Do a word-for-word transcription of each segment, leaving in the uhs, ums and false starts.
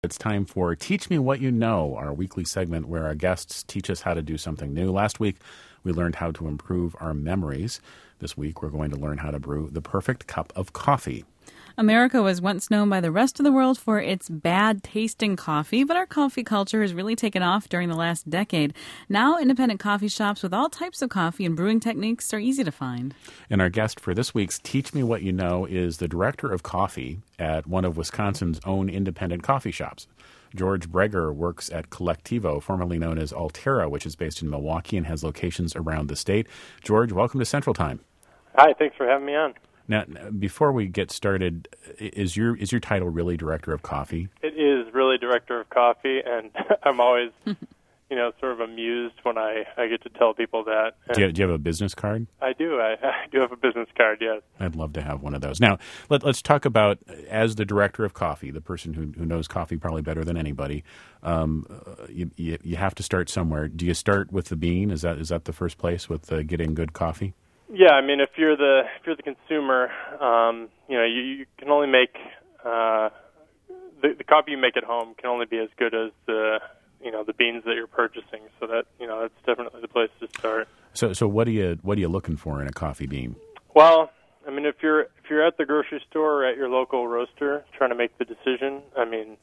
It's time for Teach Me What You Know, our weekly segment where our guests teach us how to do something new. Last week, we learned how to improve our memories. This week, we're going to learn how to brew the perfect cup of coffee. America was once known by the rest of the world for its bad-tasting coffee, but our coffee culture has really taken off during the last decade. Now, independent coffee shops with all types of coffee and brewing techniques are easy to find. And our guest for this week's Teach Me What You Know is the director of coffee at one of Wisconsin's own independent coffee shops. George Breger works at Collectivo, formerly known as Altera, which is based in Milwaukee and has locations around the state. George, welcome to Central Time. Hi, thanks for having me on. Now, before we get started, is your is your title really Director of Coffee? It is really Director of Coffee, and I'm always, you know, sort of amused when I, I get to tell people that. Do you, do you have a business card? I do. I, I do have a business card, yes. I'd love to have one of those. Now, let, let's talk about, as the Director of Coffee, the person who, who knows coffee probably better than anybody, um, you, you, you have to start somewhere. Do you start with the bean? Is that is that the first place with uh, getting good coffee? Yeah, I mean, if you're the if you're the consumer, um, you know, you, you can only make uh, the, the coffee you make at home can only be as good as the you know the beans that you're purchasing. So that you know that's definitely the place to start. So, so what are you what are you looking for in a coffee bean? Well, I mean, if you're if you're at the grocery store or at your local roaster trying to make the decision, I mean,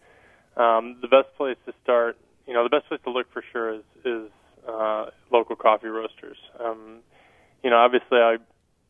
um, the best place to start, you know, the best place to look for sure is is uh, local coffee roasters. Um, You know, obviously I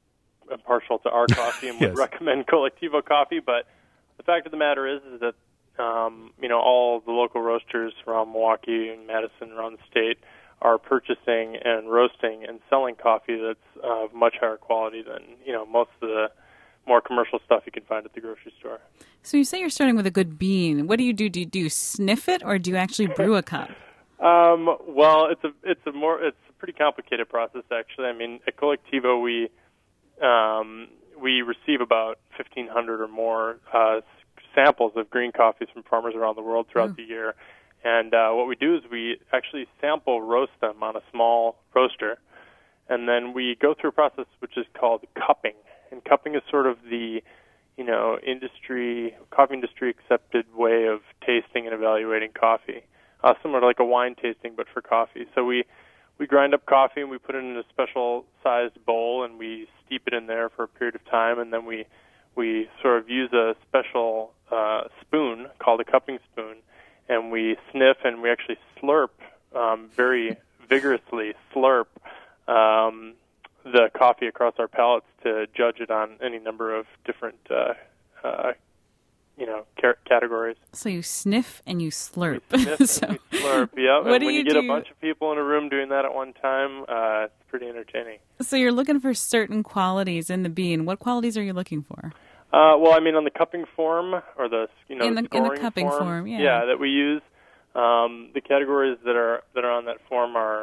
am partial to our coffee and would yes. recommend Collectivo coffee, but the fact of the matter is, is that, um, you know, all the local roasters around Milwaukee and Madison around the state are purchasing and roasting and selling coffee that's of much higher quality than, you know, most of the more commercial stuff you can find at the grocery store. So you say you're starting with a good bean. What do you do? Do you, do you sniff it, or do you actually brew a cup? Um, well, it's a it's a more it's a pretty complicated process actually. I mean, at Collectivo we um, we receive about fifteen hundred or more uh, samples of green coffees from farmers around the world throughout oh. the year, and uh, what we do is we actually sample roast them on a small roaster, and then we go through a process which is called cupping. And cupping is sort of the you know industry coffee industry accepted way of tasting and evaluating coffee. Uh, similar to like a wine tasting, but for coffee. So we, we grind up coffee and we put it in a special-sized bowl and we steep it in there for a period of time, and then we we sort of use a special uh, spoon called a cupping spoon, and we sniff and we actually slurp um, very vigorously slurp um, the coffee across our palates to judge it on any number of different uh, uh, you know, categories. So you sniff and you slurp. We sniff so, and we slurp, yeah. What and do when you you get do? a bunch of people in a room doing that at one time, uh, it's pretty entertaining. So you're looking for certain qualities in the bean. What qualities are you looking for? Uh, well, I mean, on the cupping form, or the, you know, in the, scoring in the cupping form, form, yeah. yeah, that we use, um, the categories that are that are on that form are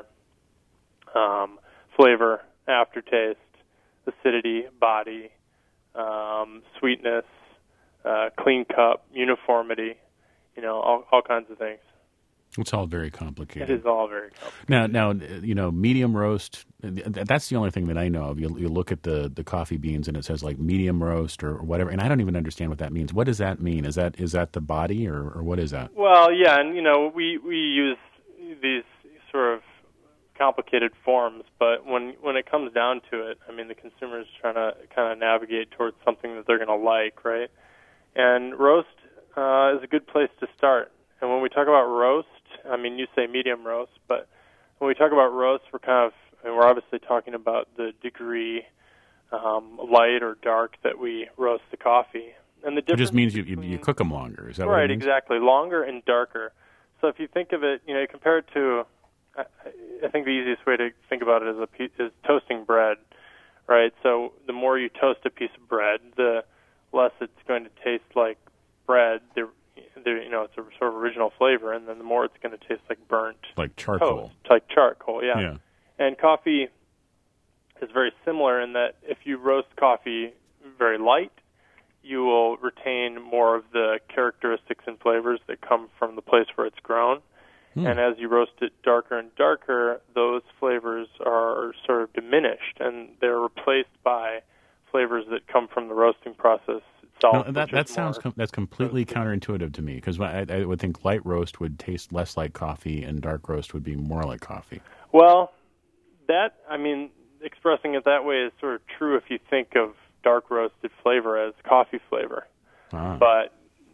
um, flavor, aftertaste, acidity, body, um, sweetness, Uh, clean cup, uniformity, you know, all, all kinds of things. It's all very complicated. It is all very complicated. Now, now, you know, medium roast, that's the only thing that I know of. You, you look at the, the coffee beans and it says like medium roast or whatever, and I don't even understand what that means. What does that mean? Is that is that the body or, or what is that? Well, yeah, and, you know, we, we use these sort of complicated forms, but when when it comes down to it, I mean, the consumer is trying to kind of navigate towards something that they're going to like, right? And roast uh, is a good place to start. And when we talk about roast, I mean, you say medium roast, but when we talk about roast, we're kind of, I mean, we're obviously talking about the degree, um, light or dark, that we roast the coffee. And the difference it just means you, you, between, you cook them longer. Is that right? What it means? Exactly, longer and darker. So if you think of it, you know, compare it to, I, I think the easiest way to think about it is a piece, is toasting bread, right? So the more you toast a piece of bread, the less it's going to taste like bread. There, there, you know, it's a sort of original flavor, and then the more it's going to taste like burnt, like charcoal, toast, like charcoal, yeah. yeah. And coffee is very similar in that if you roast coffee very light, you will retain more of the characteristics and flavors that come from the place where it's grown. Hmm. And as you roast it darker and darker, those flavors are sort of diminished, and they're replaced by flavors that come from the roasting process itself. No, that that sounds com- that's completely counterintuitive to me, because I, I would think light roast would taste less like coffee and dark roast would be more like coffee. Well, that, I mean, expressing it that way is sort of true if you think of dark roasted flavor as coffee flavor. Ah. But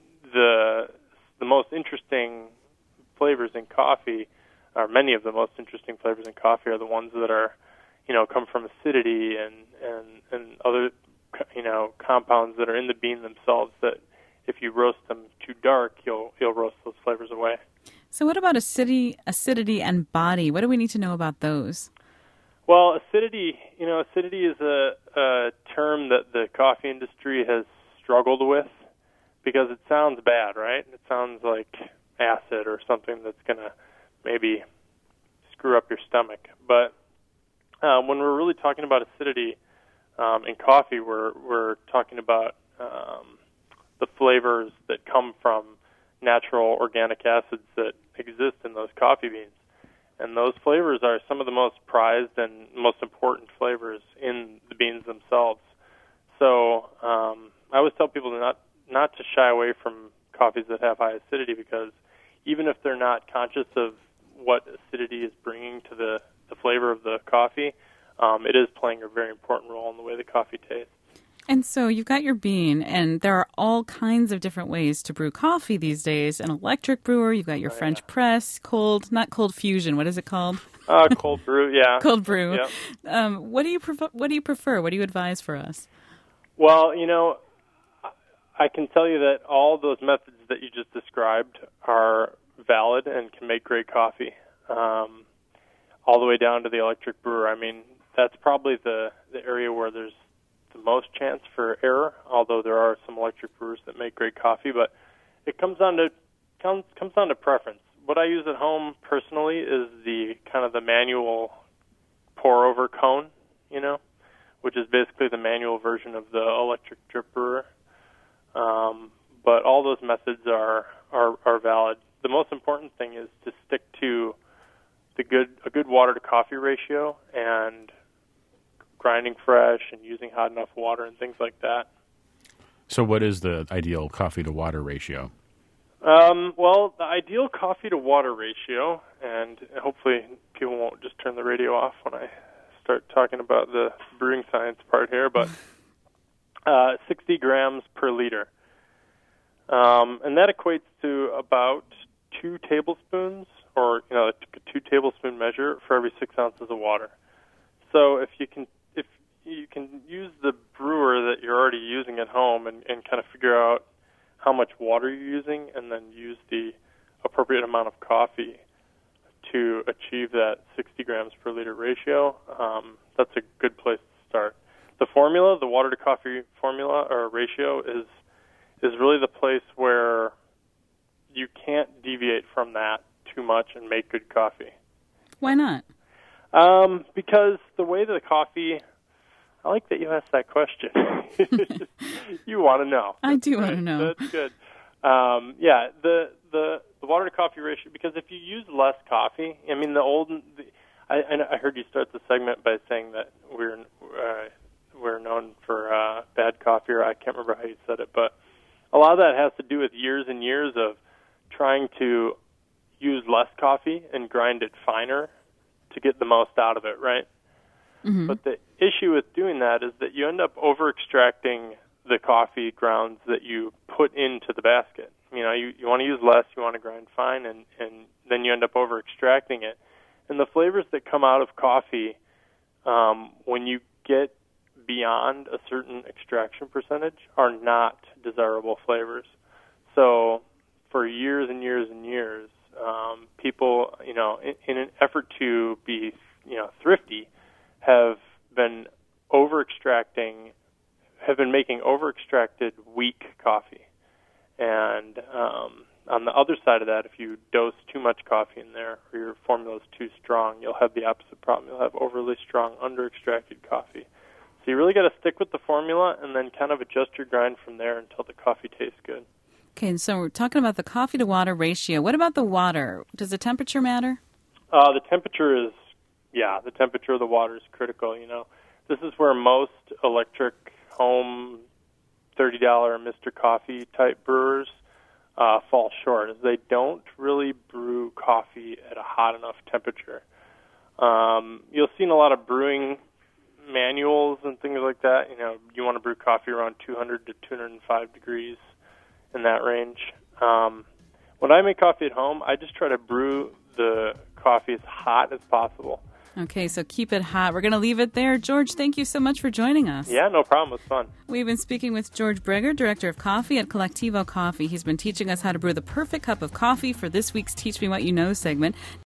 the the most interesting flavors in coffee, or many of the most interesting flavors in coffee, are the ones that are, you know, come from acidity and, and, and other, you know, compounds that are in the bean themselves that if you roast them too dark, you'll you'll roast those flavors away. So what about acidity, acidity and body? What do we need to know about those? Well, acidity, you know, acidity is a, a term that the coffee industry has struggled with because it sounds bad, right? It sounds like acid or something that's going to maybe screw up your stomach. But uh, when we're really talking about acidity um, in coffee, we're we're talking about um, the flavors that come from natural organic acids that exist in those coffee beans. And those flavors are some of the most prized and most important flavors in the beans themselves. So um, I always tell people to not not to shy away from coffees that have high acidity, because even if they're not conscious of what acidity is bringing to the, the flavor of the coffee, um, it is playing a very important role in the way the coffee tastes. And so you've got your bean, and there are all kinds of different ways to brew coffee these days. An electric brewer, you've got your oh, French yeah. press, cold, not cold fusion. What is it called? Uh, cold brew, yeah. Cold brew. Yep. Um, what do you prefer? What do you prefer? What do you advise for us? Well, you know, I can tell you that all those methods that you just described are valid and can make great coffee, um, all the way down to the electric brewer. I mean, that's probably the, the area where there's the most chance for error, although there are some electric brewers that make great coffee. But it comes down to comes comes down to preference. What I use at home personally is the kind of the manual pour over cone, you know, which is basically the manual version of the electric drip brewer. Um, but all those methods are, are are valid. The most important thing is to stick to the good a good water to coffee ratio and grinding fresh and using hot enough water and things like that. So what is the ideal coffee to water ratio? Um, well, the ideal coffee to water ratio, and hopefully people won't just turn the radio off when I start talking about the brewing science part here, but uh, sixty grams per liter. Um, and that equates to about two tablespoons, or, you know, a two tablespoon measure for every six ounces of water. So if you can you can use the brewer that you're already using at home and, and kind of figure out how much water you're using, and then use the appropriate amount of coffee to achieve that sixty grams per liter ratio. Um, that's a good place to start. The formula, the water to coffee formula or ratio, is is really the place where you can't deviate from that too much and make good coffee. Why not? Um, because the way that the coffee... I like that you asked that question. You want to know. I do right. want to know. That's good. Um, yeah, the, the the water to coffee ratio, because if you use less coffee, I mean, the old, the, I, I heard you start the segment by saying that we're uh, we're known for uh, bad coffee, or I can't remember how you said it, but a lot of that has to do with years and years of trying to use less coffee and grind it finer to get the most out of it, right? Mm-hmm. But the issue with doing that is that you end up over-extracting the coffee grounds that you put into the basket. You know, you, you want to use less, you want to grind fine, and, and then you end up over-extracting it. And the flavors that come out of coffee, um, when you get beyond a certain extraction percentage, are not desirable flavors. So for years and years and years, um, people, you know, in, in an effort to be, you know, thrifty, have been over-extracting, have been making over-extracted weak coffee. And um, on the other side of that, if you dose too much coffee in there, or your formula is too strong, you'll have the opposite problem. You'll have overly strong, under-extracted coffee. So you really got to stick with the formula and then kind of adjust your grind from there until the coffee tastes good. Okay, and so we're talking about the coffee-to-water ratio. What about the water? Does the temperature matter? Uh, the temperature is Yeah, the temperature of the water is critical, you know. This is where most electric home thirty dollar Mister Coffee type brewers uh, fall short, is they don't really brew coffee at a hot enough temperature. Um, you'll see in a lot of brewing manuals and things like that, you know, you want to brew coffee around two hundred to two hundred five degrees, in that range. Um, when I make coffee at home, I just try to brew the coffee as hot as possible. Okay, so keep it hot. We're going to leave it there. George, thank you so much for joining us. Yeah, no problem. It was fun. We've been speaking with George Breger, Director of Coffee at Colectivo Coffee. He's been teaching us how to brew the perfect cup of coffee for this week's Teach Me What You Know segment.